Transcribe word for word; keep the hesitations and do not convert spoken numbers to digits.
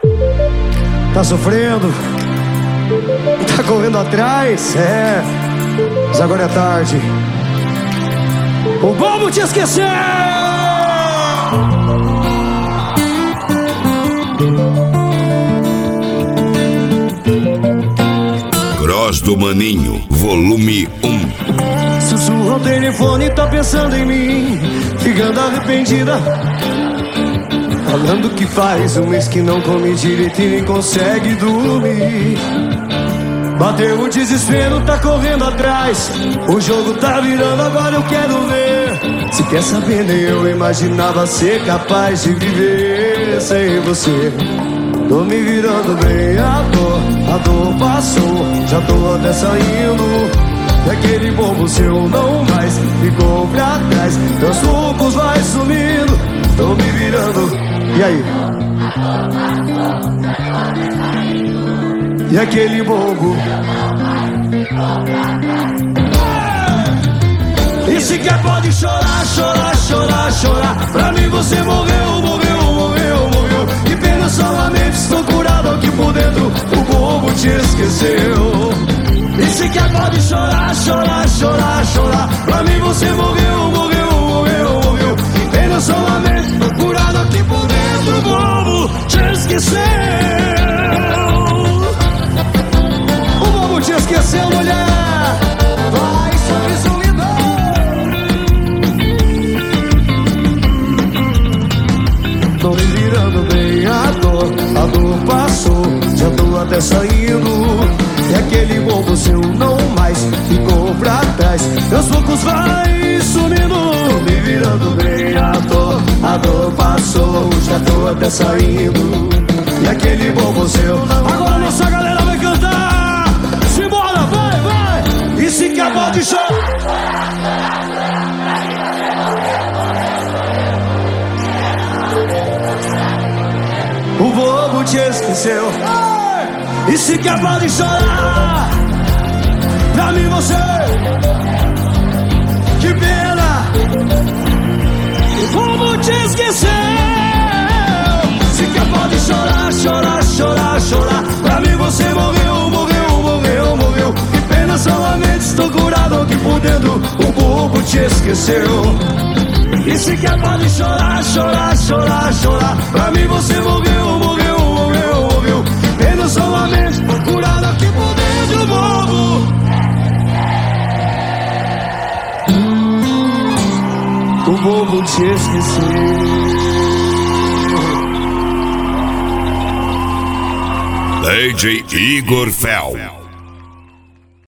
Tá sofrendo, tá correndo atrás, é. Mas agora é tarde. O bobo te esqueceu. Cross do Maninho, volume um. Sussurra o telefone, tá pensando em mim, ficando arrependida, falando que faz um mês que não come direito e nem consegue dormir. Bateu o desespero, tá correndo atrás, o jogo tá virando, agora eu quero ver. Se quer saber, nem eu imaginava ser capaz de viver sem você. Tô me virando bem, a dor, a dor passou, já tô até saindo. E aquele bobo seu não mais ficou pra trás, meus lucros vai sumindo, tô me virando. E aí? E aquele bobo? E se quer pode chorar, chorar, chorar, chorar. Pra mim você morreu, morreu, morreu, morreu. Que pena solamente, estou curado aqui por dentro, o bobo te esqueceu. E se quer pode chorar, chorar, chorar, chorar. Pra mim você morreu, morreu, morreu, morreu. Que pena solamente, estou curado aqui por dentro, o bobo te esqueceu. O bobo te esqueceu, mulher. Vai sobre solidão. Tô me virando bem, a dor, a dor passou, já tô até saindo. E aquele bobo seu não mais ficou pra trás, meus poucos vai sumindo. Me virando bem, a dor, a dor passou, já tô até saindo. E aquele bobo seu, agora nossa galera vai cantar. Simbora, vai, vai. E se acabou de show. O bobo te esqueceu. E se quer pode chorar. Pra mim você, que pena, o bobo te esqueceu. Se quer pode chorar, chorar, chorar, chorar. Pra mim você morreu, morreu, morreu, morreu. Que pena solamente, estou curado aqui por dentro, o bobo te esqueceu. E se quer pode chorar, chorar, chorar, chorar. Pra mim você morreu, morreu, morreu, morreu. Que pena solamente, estou curado aqui por dentro, o bobo. O bobo te esqueceu. D J Igor Fel.